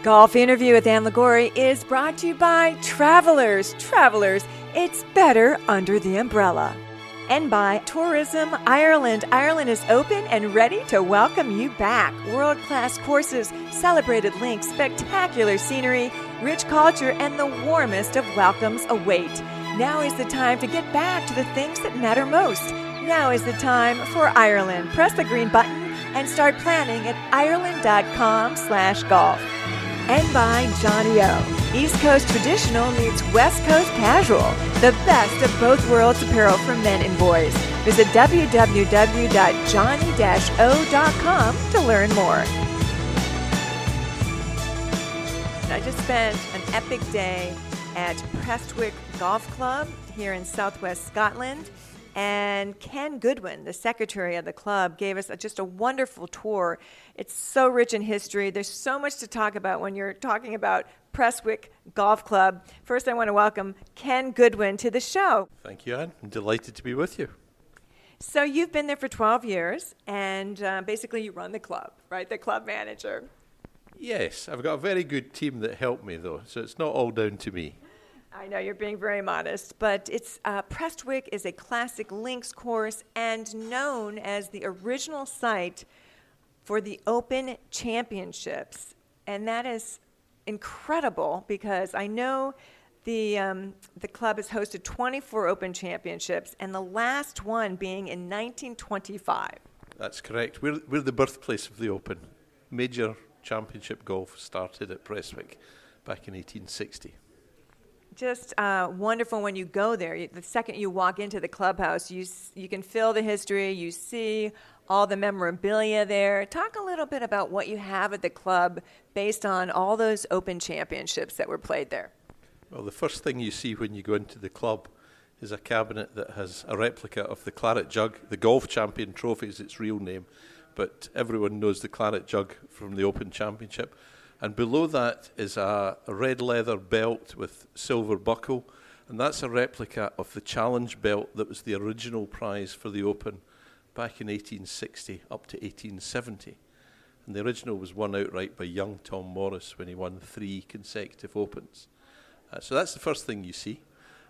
Golf Interview with Ann Liguori is brought to you by Travelers. Travelers, it's better under the umbrella. And by Tourism Ireland. Ireland is open and ready to welcome you back. World-class courses, celebrated links, spectacular scenery, rich culture, and the warmest of welcomes await. Now is the time to get back to the things that matter most. Now is the time for Ireland. Press the green button and start planning at ireland.com/golf. And by Johnny O. East Coast traditional meets West Coast casual. The best of both worlds apparel for men and boys. Visit www.johnny-o.com to learn more. I just spent an epic day at Prestwick Golf Club here in southwest Scotland. And Ken Goodwin, the secretary of the club, gave us just a wonderful tour. It's so rich in history. There's so much to talk about when you're talking about Prestwick Golf Club. First, I want to welcome Ken Goodwin to the show. Thank you, Anne. I'm delighted to be with you. So you've been there for 12 years, and basically you run the club, right? The club manager. Yes, I've got a very good team that help me, though, so it's not all down to me. I know you're being very modest, but it's Prestwick is a classic links course and known as the original site for the Open Championships, and that is incredible because I know the club has hosted 24 Open Championships, and the last one being in 1925. That's correct. We're the birthplace of the Open. Major championship golf started at Prestwick back in 1860. Just wonderful when you go there. The second you walk into the clubhouse, you can feel the history. You see all the memorabilia there. Talk a little bit about what you have at the club based on all those Open Championships that were played there. Well, the first thing you see when you go into the club is a cabinet that has a replica of the Claret Jug. The Golf Champion Trophy is its real name, but everyone knows the Claret Jug from the Open Championship. And below that is a red leather belt with silver buckle, and that's a replica of the Challenge belt that was the original prize for the Open back in 1860 up to 1870. And the original was won outright by young Tom Morris when he won 3 consecutive Opens. So that's the first thing you see.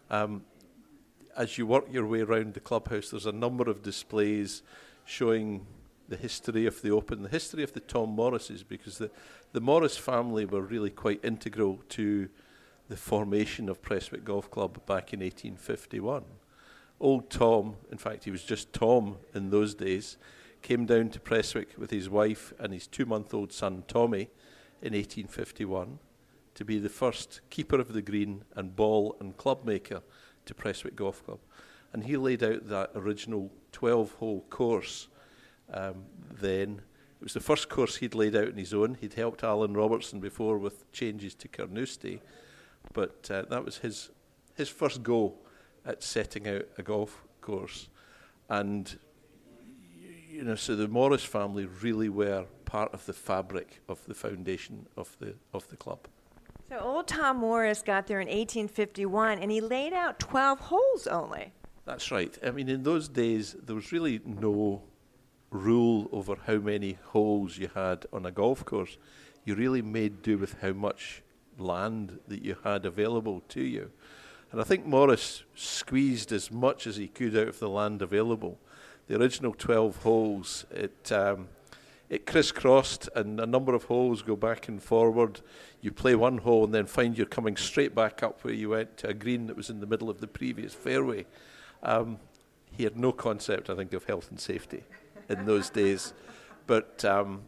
As you work your way around the clubhouse, there's a number of displays showing the history of the Open, the history of the Tom Morrises, because the Morris family were really quite integral to the formation of Prestwick Golf Club back in 1851. Old Tom, in fact he was just Tom in those days, came down to Prestwick with his wife and his 2-month-old son Tommy in 1851 to be the first keeper of the green and ball and club maker to Prestwick Golf Club. And he laid out that original 12-hole course. Then it was the first course he'd laid out on his own. He'd helped Alan Robertson before with changes to Carnoustie, but that was his first go at setting out a golf course. And so the Morris family really were part of the fabric of the foundation of the club. So old Tom Morris got there in 1851, and he laid out 12 holes only. That's right. I mean, in those days, there was really no rule over how many holes you had on a golf course. You really made do with how much land that you had available to you. And I think Morris squeezed as much as he could out of the land available. The original 12 holes, it crisscrossed, and a number of holes go back and forward. You play one hole and then find you're coming straight back up where you went to a green that was in the middle of the previous fairway. He had no concept, I think, of health and safety in those days, but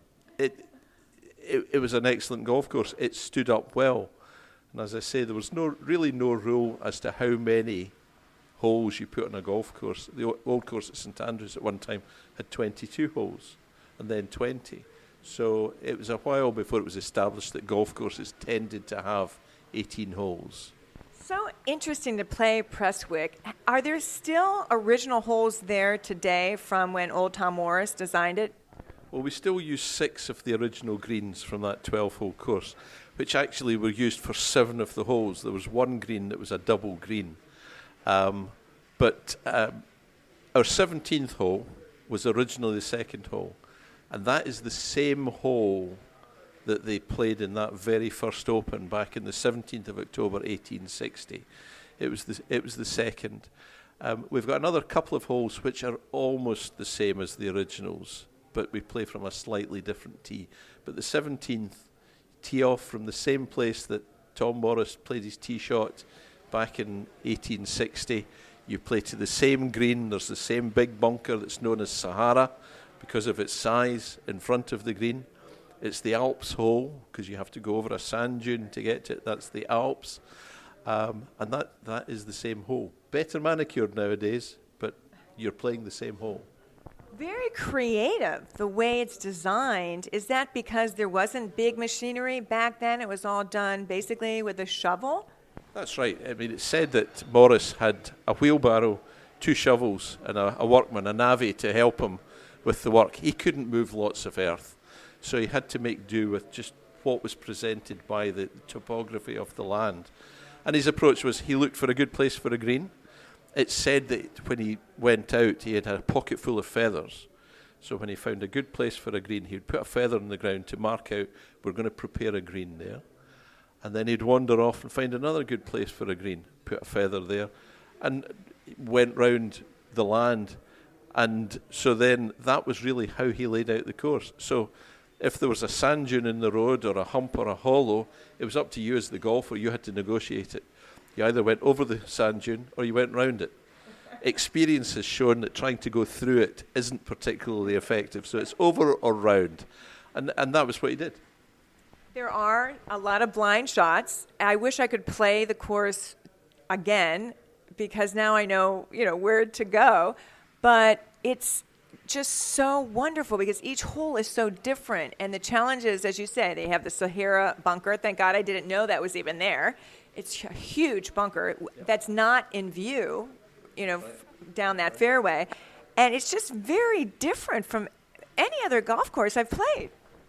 it was an excellent golf course. It stood up well, and as I say, there was really no rule as to how many holes you put on a golf course. The old course at St Andrews at one time had 22 holes, and then 20. So it was a while before it was established that golf courses tended to have 18 holes. So interesting to play Prestwick. Are there still original holes there today from when old Tom Morris designed it? Well, we still use 6 of the original greens from that 12-hole course, which actually were used for 7 of the holes. There was one green that was a double green. But our 17th hole was originally the second hole, and that is the same hole that they played in that very first Open back in the 17th of October 1860. It was the second. We've got another couple of holes which are almost the same as the originals, but we play from a slightly different tee. But the 17th, tee off from the same place that Tom Morris played his tee shot back in 1860. You play to the same green. There's the same big bunker that's known as Sahara because of its size in front of the green. It's the Alps hole because you have to go over a sand dune to get to it. That's the Alps. And that is the same hole. Better manicured nowadays, but you're playing the same hole. Very creative, the way it's designed. Is that because there wasn't big machinery back then? It was all done basically with a shovel? That's right. I mean, it's said that Morris had a wheelbarrow, 2 shovels, and a workman, a navvy, to help him with the work. He couldn't move lots of earth, so he had to make do with just what was presented by the topography of the land. And his approach was he looked for a good place for a green. It's said that when he went out, he had a pocket full of feathers. So when he found a good place for a green, he would put a feather on the ground to mark out, we're going to prepare a green there. And then he'd wander off and find another good place for a green, put a feather there, and went round the land. And so then that was really how he laid out the course. So if there was a sand dune in the road or a hump or a hollow, it was up to you as the golfer. You had to negotiate it. You either went over the sand dune or you went round it. Experience has shown that trying to go through it isn't particularly effective. So it's over or round. And that was what he did. There are a lot of blind shots. I wish I could play the course again because now I know, where to go. But it's just so wonderful because each hole is so different. And the challenges, as you say, they have the Sahara bunker. Thank God I didn't know that was even there. It's a huge bunker that's not in view, down that fairway. And it's just very different from any other golf course I've played.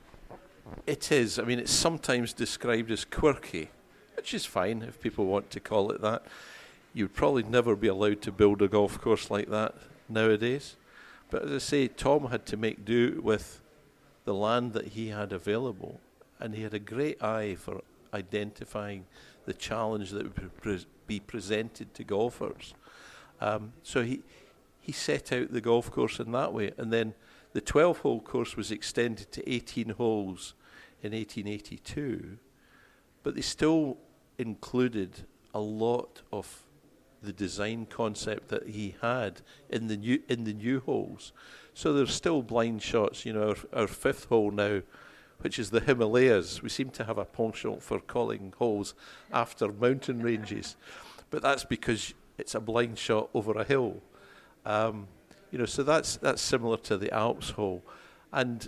It is. I mean, it's sometimes described as quirky, which is fine if people want to call it that. You'd probably never be allowed to build a golf course like that nowadays. But as I say, Tom had to make do with the land that he had available, and he had a great eye for identifying the challenge that would be presented to golfers. So he set out the golf course in that way, and then the 12-hole course was extended to 18 holes in 1882, but they still included a lot of the design concept that he had in the new holes. So there's still blind shots. Our 5th hole now, which is the Himalayas. We seem to have a penchant for calling holes after mountain ranges, but that's because it's a blind shot over a hill. So that's similar to the Alps hole, and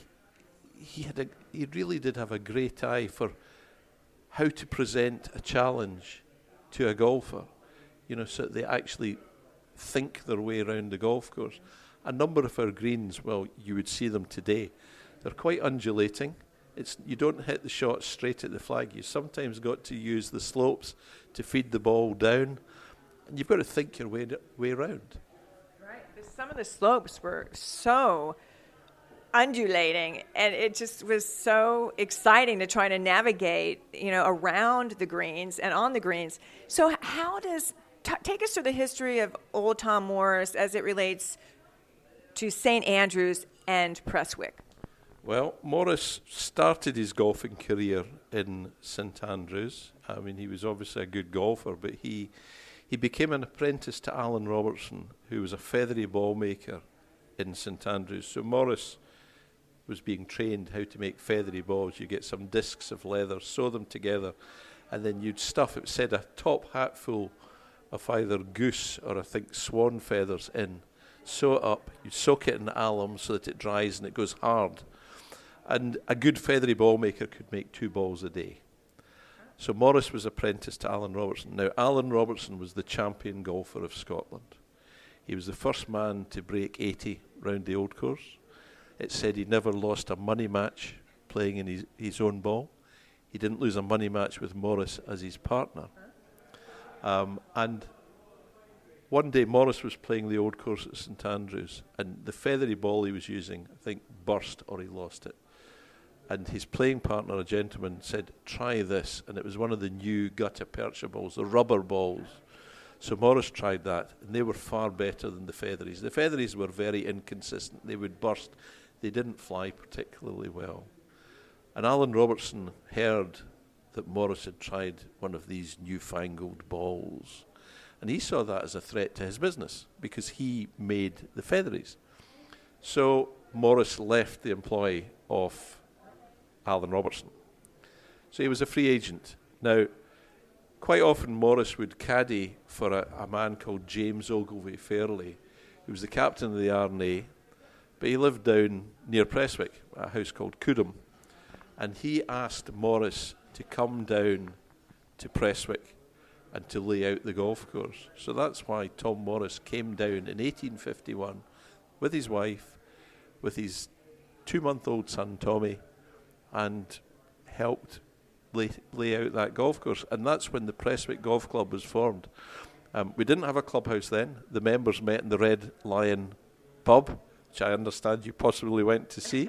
he really did have a great eye for how to present a challenge to a golfer, so that they actually think their way around the golf course. A number of our greens, well, you would see them today. They're quite undulating. You don't hit the shot straight at the flag. You sometimes got to use the slopes to feed the ball down, and you've got to think your way around. Right. Some of the slopes were so undulating, and it just was so exciting to try to navigate, around the greens and on the greens. So how does take us through the history of Old Tom Morris as it relates to St. Andrews and Prestwick? Well, Morris started his golfing career in St. Andrews. I mean, he was obviously a good golfer, but he became an apprentice to Alan Robertson, who was a feathery ball maker in St. Andrews. So Morris was being trained how to make feathery balls. You get some discs of leather, sew them together, and then you'd stuff, it said, a top hatful of either goose or I think swan feathers in, sew it up, you soak it in alum so that it dries and it goes hard. And a good feathery ball maker could make 2 balls a day. So Morris was apprenticed to Alan Robertson. Now, Alan Robertson was the champion golfer of Scotland. He was the first man to break 80 round the Old Course. It said he never lost a money match playing in his own ball. He didn't lose a money match with Morris as his partner. And one day Morris was playing the Old Course at St. Andrews, and the feathery ball he was using, I think, burst or he lost it. And his playing partner, a gentleman, said, try this. And it was one of the new gutta percha balls, the rubber balls. So Morris tried that, and they were far better than the featheries. The featheries were very inconsistent. They would burst. They didn't fly particularly well. And Alan Robertson heard that Morris had tried one of these newfangled balls. And he saw that as a threat to his business because he made the featheries. So Morris left the employ of Alan Robertson. So he was a free agent. Now, quite often Morris would caddy for a man called James Ogilvie Fairley, who was the captain of the R&A, but he lived down near Prestwick, a house called Coodham. And he asked Morris to come down to Prestwick and to lay out the golf course. So that's why Tom Morris came down in 1851 with his wife, with his 2-month-old son Tommy, and helped lay out that golf course. And that's when the Prestwick Golf Club was formed. We didn't have a clubhouse then. The members met in the Red Lion pub, which I understand you possibly went to see.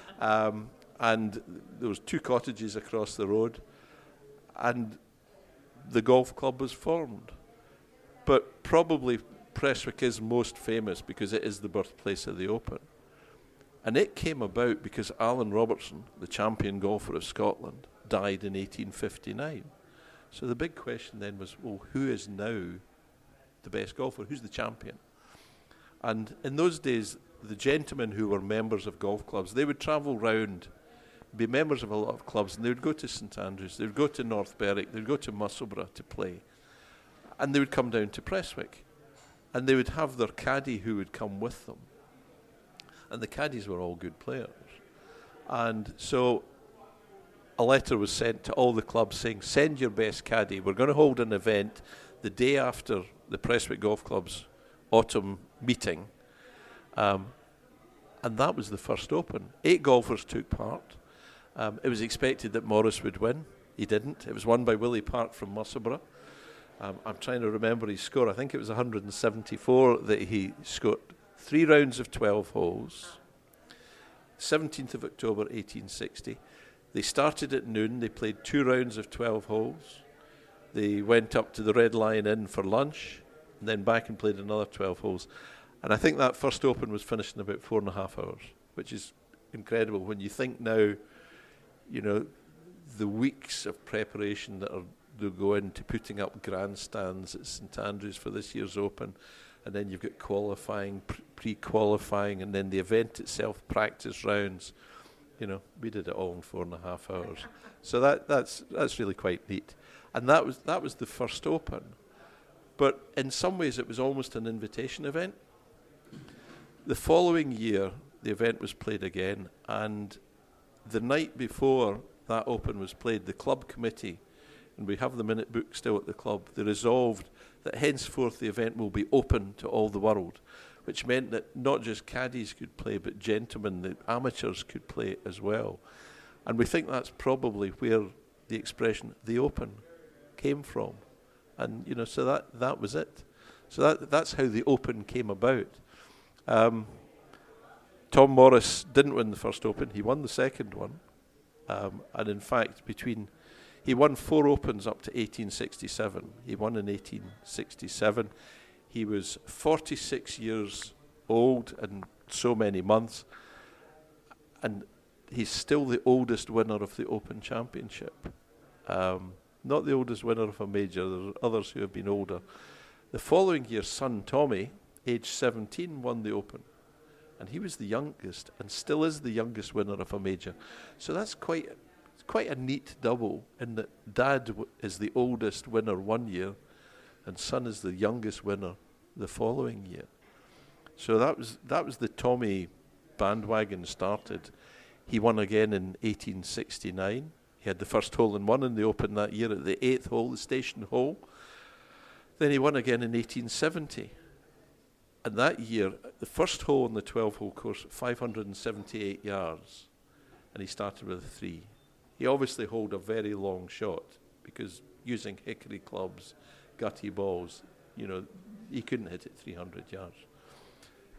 And there was 2 cottages across the road, and the golf club was formed. But probably Prestwick is most famous because it is the birthplace of the Open. And it came about because Alan Robertson, the champion golfer of Scotland, died in 1859. So the big question then was, well, who is now the best golfer? Who's the champion? And in those days, the gentlemen who were members of golf clubs, they would travel round, be members of a lot of clubs, and they would go to St Andrews, they would go to North Berwick, they would go to Musselburgh to play. And they would come down to Prestwick. And they would have their caddy who would come with them. And the caddies were all good players. And so a letter was sent to all the clubs saying, send your best caddy. We're going to hold an event the day after the Prestwick Golf Club's autumn meeting. And that was the first Open. 8 golfers took part. It was expected that Morris would win. He didn't. It was won by Willie Park from Musselburgh. I'm trying to remember his score. I think it was 174 that he scored. 3 rounds of 12 holes. 17th of October, 1860. They started at noon. They played 2 rounds of 12 holes. They went up to the Red Lion Inn for lunch, and then back and played another 12 holes. And I think that first Open was finished in about 4.5 hours, which is incredible when you think now, you know, the weeks of preparation that go into putting up grandstands at St Andrews for this year's Open, and then you've got qualifying, pre-qualifying, and then the event itself, practice rounds. You know, we did it all in 4.5 hours. So that's really quite neat. And that was the first Open. But in some ways it was almost an invitation event. The following year, the event was played again, and the night before that Open was played, the club committee, and we have the minute book still at the club, they resolved that henceforth the event will be open to all the world, which meant that not just caddies could play, but gentlemen, the amateurs could play as well. And we think that's probably where the expression "the Open" came from. And you know, so that was it. So that's how the Open came about. Tom Morris didn't win the first Open; he won the second one. And in fact, he won 4 Opens up to 1867. He won in 1867. He was 46 years old and so many months, and he's still the oldest winner of the Open Championship. Not the oldest winner of a major. There are others who have been older. The following year, son Tommy, age 17, won the Open, and he was the youngest and still is the youngest winner of a major. So that's quite a neat double in that Dad is the oldest winner one year and son is the youngest winner the following year. So that was the Tommy bandwagon started. He won again in 1869. He had the first hole in one in the Open that year at the 8th hole, the station hole. Then he won again in 1870. And that year, the first hole on the 12-hole course, 578 yards. And he started with a 3. He obviously holed a very long shot because using hickory clubs, gutty balls, you know, he couldn't hit it 300 yards.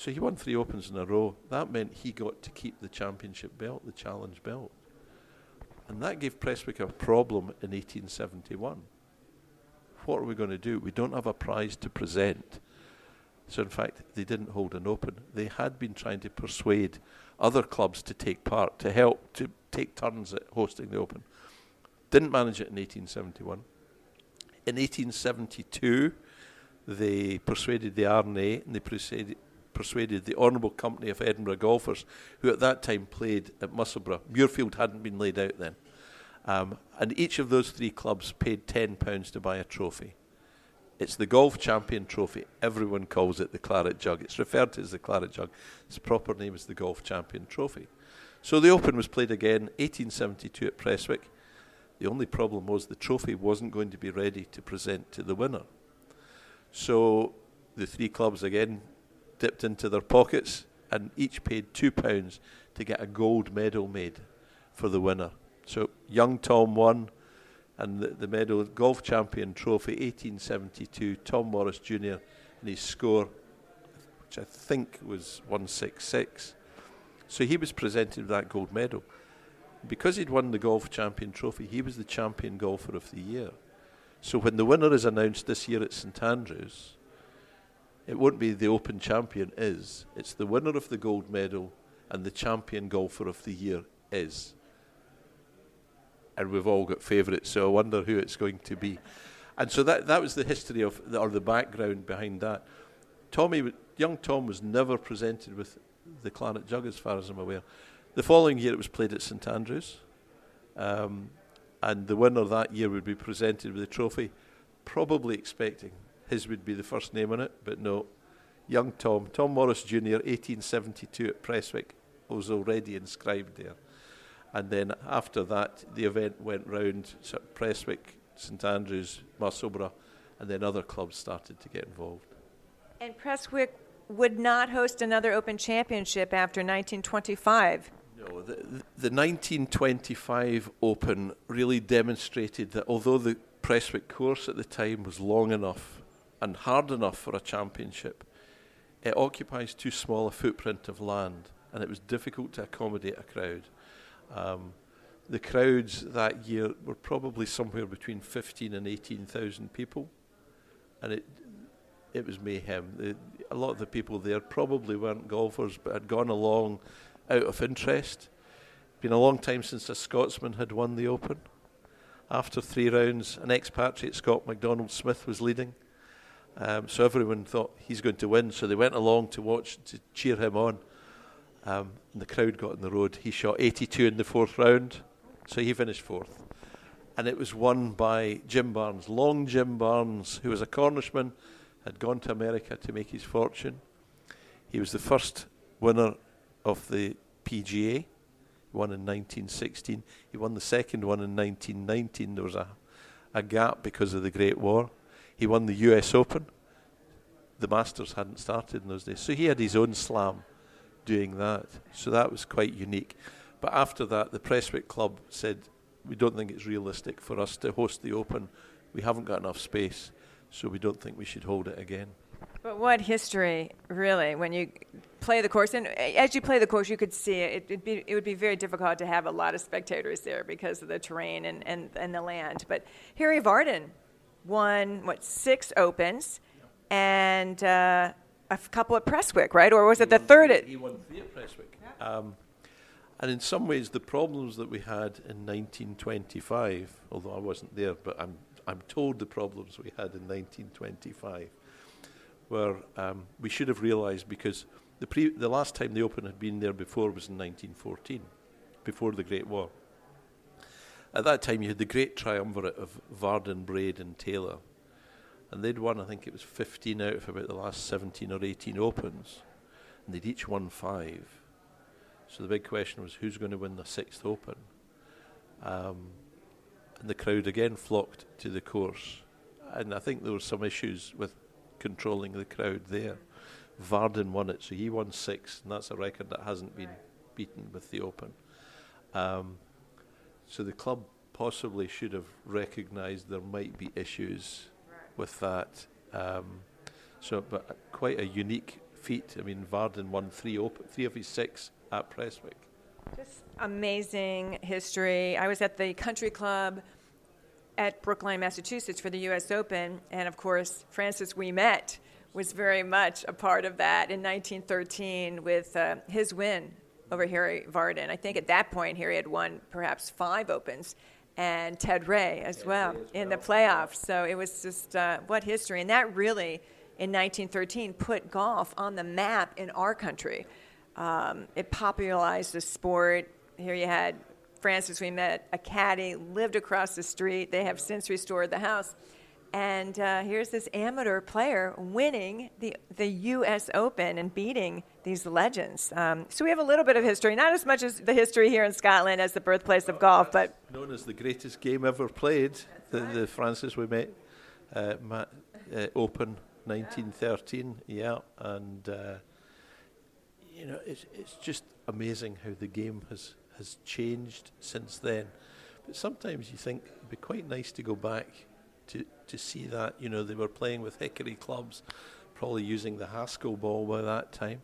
So he won 3 Opens in a row. That meant he got to keep the championship belt, the challenge belt. And that gave Prestwick a problem in 1871. What are we going to do? We don't have a prize to present. So in fact, they didn't hold an Open. They had been trying to persuade other clubs to take part, to help, to take turns at hosting the Open. Didn't manage it in 1871. In 1872, they persuaded the R&A and they persuaded the Honourable Company of Edinburgh Golfers, who at that time played at Musselburgh. Muirfield hadn't been laid out then. And each of those 3 clubs paid £10 to buy a trophy. It's the Golf Champion Trophy. Everyone calls it the Claret Jug. It's referred to as the Claret Jug. Its proper name is the Golf Champion Trophy. So the Open was played again, 1872 at Prestwick. The only problem was the trophy wasn't going to be ready to present to the winner. So the 3 clubs again dipped into their pockets and each paid £2 to get a gold medal made for the winner. So young Tom won, and the medal, Golf Champion Trophy, 1872, Tom Morris Jr., and his score, which I think was 166. So he was presented with that gold medal. Because he'd won the Golf Champion Trophy, he was the champion golfer of the year. So when the winner is announced this year at St Andrews, it won't be the Open champion is. It's the winner of the gold medal and the champion golfer of the year is. And we've all got favourites, so I wonder who it's going to be. And so that was the history of, or the background behind that. Young Tom was never presented with the Claret Jug, as far as I'm aware. The following year it was played at St Andrews, and the winner that year would be presented with a trophy, probably expecting his would be the first name on it, but no. Young Tom Morris Jr., 1872 at Prestwick, was already inscribed there. And then after that, the event went round Prestwick, St Andrews, Musselburgh, and then other clubs started to get involved. And Prestwick would not host another Open Championship after 1925. No, the 1925 Open really demonstrated that although the Prestwick course at the time was long enough and hard enough for a championship, it occupies too small a footprint of land, and it was difficult to accommodate a crowd. The crowds that year were probably somewhere between 15 and 18,000 people, and it was mayhem. A lot of the people there probably weren't golfers, but had gone along out of interest. Been a long time since a Scotsman had won the Open. After 3 rounds, an expatriate, Scott MacDonald Smith, was leading. So everyone thought he's going to win, so they went along to cheer him on. And the crowd got in the road. He shot 82 in the 4th round, so he finished 4th. And it was won by Jim Barnes, Long Jim Barnes, who was a Cornishman, had gone to America to make his fortune. He was the first winner of the PGA. He won in 1916. He won the second one in 1919. There was a gap because of the Great War. He won the US Open. The Masters hadn't started in those days. So he had his own slam doing that. So that was quite unique. But after that, the Prestwick Club said, we don't think it's realistic for us to host the Open. We haven't got enough space, so we don't think we should hold it again. But what history, really, when you play the course, and as you play the course, you could see it would be very difficult to have a lot of spectators there because of the terrain and the land. But Harry Vardon won, 6 Opens, and a couple at Prestwick, right? Or was it the third? He won 3 at Prestwick. Yeah. And in some ways, the problems that we had in 1925, although I wasn't there, but I'm told the problems we had in 1925 were we should have realised, because the last time the Open had been there before was in 1914, before the Great War. At that time, you had the great triumvirate of Vardon, Braid and Taylor. And they'd won, I think it was 15 out of about the last 17 or 18 Opens. And they'd each won 5. So the big question was, who's going to win the 6th Open? And the crowd again flocked to the course. And I think there were some issues with controlling the crowd there. Vardon won it, so he won 6, and that's a record that hasn't been beaten with the Open. So the club possibly should have recognised there might be issues with that. But quite a unique feat. I mean, Varden won 3 of his 6 at Prestwick. Just amazing history. I was at the country club at Brookline, Massachusetts for the U.S. Open, and of course, Francis Ouimet was very much a part of that in 1913 with his win over Harry Varden. I think at that point, Harry had won perhaps 5 Opens, and Ted Ray as well in the playoffs. So it was just what history. And that really, in 1913, put golf on the map in our country. It popularized the sport. Here you had Francis Ouimet, a caddy, lived across the street. They have since restored the house. And here's this amateur player winning the U.S. Open and beating these legends. So we have a little bit of history, not as much as the history here in Scotland as the birthplace of golf, but known as the greatest game ever played, the Francis Ouimet Open 1913. Yeah, and it's just amazing how the game has changed since then. But sometimes you think it'd be quite nice to go back to see that. They were playing with hickory clubs, probably using the Haskell ball by that time.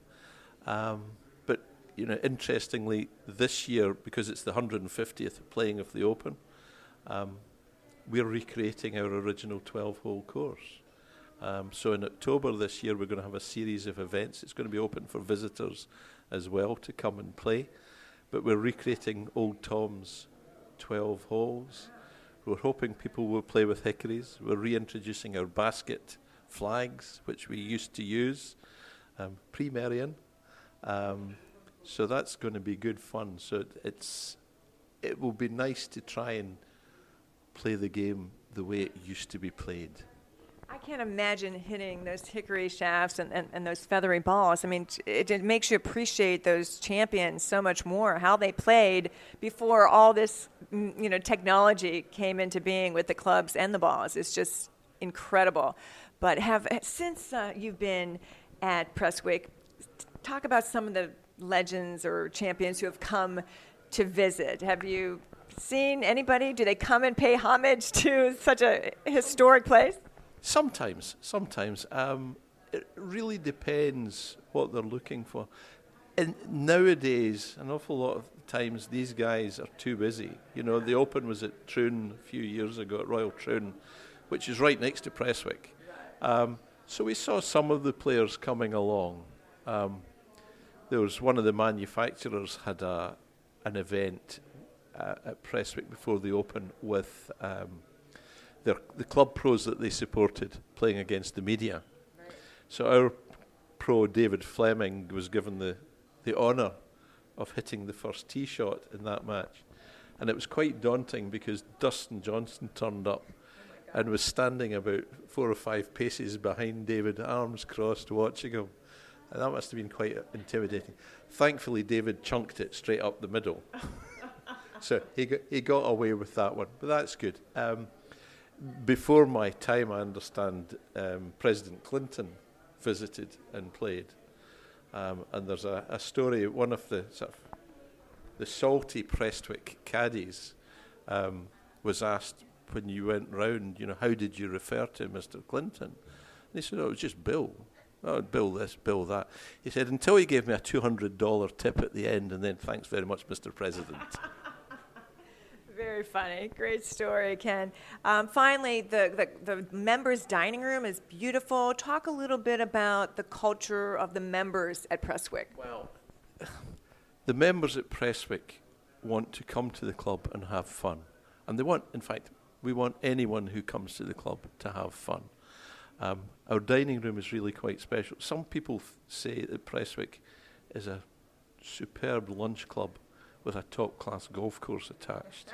But interestingly, this year, because it's the 150th playing of the Open, we're recreating our original 12-hole course. So in October this year, we're going to have a series of events. It's going to be open for visitors as well to come and play. But we're recreating Old Tom's 12 holes. We're hoping people will play with hickories. We're reintroducing our basket flags, which we used to use pre-Merion. So that's going to be good fun. So it will be nice to try and play the game the way it used to be played. I can't imagine hitting those hickory shafts and those feathery balls. I mean, it makes you appreciate those champions so much more, how they played before all this, technology came into being with the clubs and the balls. It's just incredible. But since you've been at Prestwick, talk about some of the legends or champions who have come to visit. Have you seen anybody? Do they come and pay homage to such a historic place? Sometimes. It really depends what they're looking for. And nowadays, an awful lot of times, these guys are too busy. The Open was at Troon a few years ago, at Royal Troon, which is right next to Prestwick. So we saw some of the players coming along. There was one of the manufacturers had an event at Prestwick before the Open with the club pros that they supported playing against the media. Right. So our pro, David Fleming, was given the honour of hitting the first tee shot in that match. And it was quite daunting because Dustin Johnson turned up and was standing about 4 or 5 paces behind David, arms crossed, watching him. And that must have been quite intimidating. Thankfully, David chunked it straight up the middle. So he got away with that one, but that's good. Before my time, I understand President Clinton visited and played. And there's a story, one of the salty Prestwick caddies was asked when you went round, how did you refer to Mr. Clinton? And he said, it was just Bill. Oh, Bill this, Bill that. He said, until he gave me a $200 tip at the end, and then thanks very much, Mr. President. Very funny. Great story, Ken. Finally, the members' dining room is beautiful. Talk a little bit about the culture of the members at Prestwick. Well, the members at Prestwick want to come to the club and have fun. And we want anyone who comes to the club to have fun. Our dining room is really quite special. Some people say that Prestwick is a superb lunch club with a top-class golf course attached.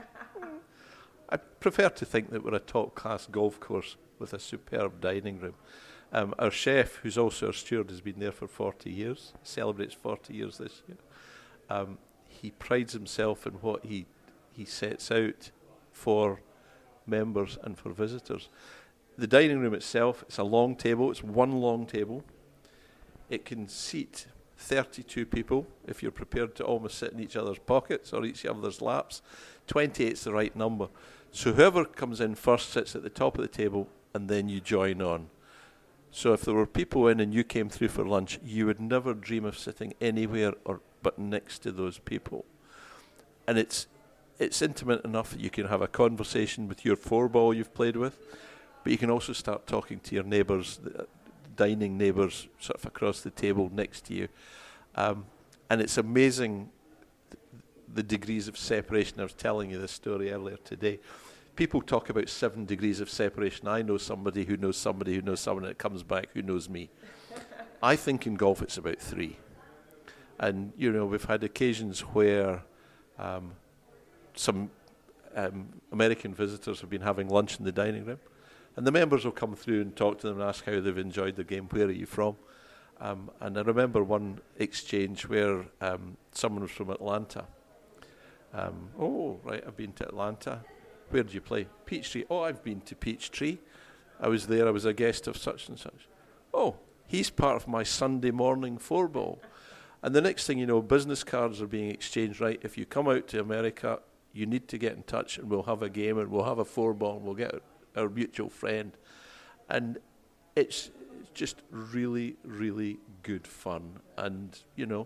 I prefer to think that we're a top-class golf course with a superb dining room. Our chef, who's also our steward, has been there for 40 years, celebrates 40 years this year. He prides himself in what he sets out for members and for visitors. The dining room itself, it's a long table, it's one long table. It can seat 32 people, if you're prepared to almost sit in each other's pockets or each other's laps. 28's the right number. So whoever comes in first sits at the top of the table, and then you join on. So if there were people in and you came through for lunch, you would never dream of sitting anywhere but next to those people. And it's intimate enough that you can have a conversation with your four-ball you've played with, but you can also start talking to your neighbours, dining neighbours, sort of across the table next to you. And it's amazing the degrees of separation. I was telling you this story earlier today. People talk about 7 degrees of separation. I know somebody who knows somebody who knows someone, and it comes back who knows me. I think in golf it's about 3. And, we've had occasions where some American visitors have been having lunch in the dining room, and the members will come through and talk to them and ask how they've enjoyed the game, where are you from? And I remember one exchange where someone was from Atlanta. Oh, right, I've been to Atlanta. Where did you play? Peachtree. Oh, I've been to Peachtree. I was there. I was a guest of such and such. Oh, he's part of my Sunday morning 4-ball. And the next thing you know, business cards are being exchanged. Right, if you come out to America, you need to get in touch, and we'll have a game, and we'll have a 4-ball, and we'll get our mutual friend. And it's just really, really good fun. And,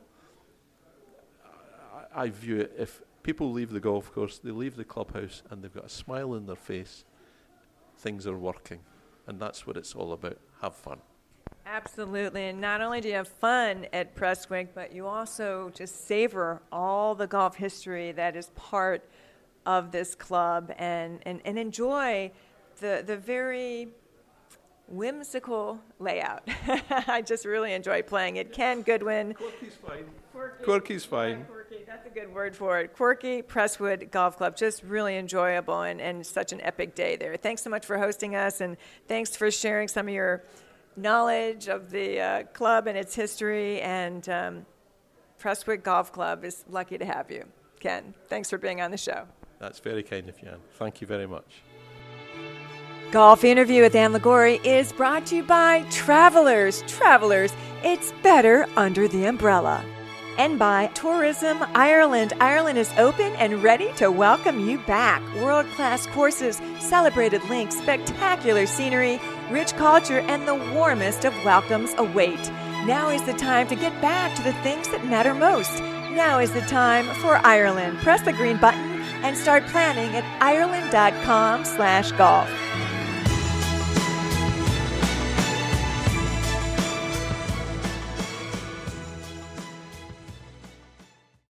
I view it, if people leave the golf course, they leave the clubhouse, and they've got a smile on their face, things are working. And that's what it's all about. Have fun. Absolutely. And not only do you have fun at Prestwick, but you also just savor all the golf history that is part of this club and enjoy the very whimsical layout. I just really enjoy playing it. Ken Goodwin. Quirky's fine. Quirky's fine. Quirky, that's a good word for it. Quirky Prestwood Golf Club, just really enjoyable and such an epic day there. Thanks so much for hosting us, and thanks for sharing some of your knowledge of the club and its history. And Prestwick Golf Club is lucky to have you. Ken, thanks for being on the show. That's very kind of you, Anne. Thank you very much. Golf Interview with Anne Liguori is brought to you by Travelers. Travelers, it's better under the umbrella. And by Tourism Ireland. Ireland is open and ready to welcome you back. World-class courses, celebrated links, spectacular scenery, rich culture, and the warmest of welcomes await. Now is the time to get back to the things that matter most. Now is the time for Ireland. Press the green button and start planning at Ireland.com/golf.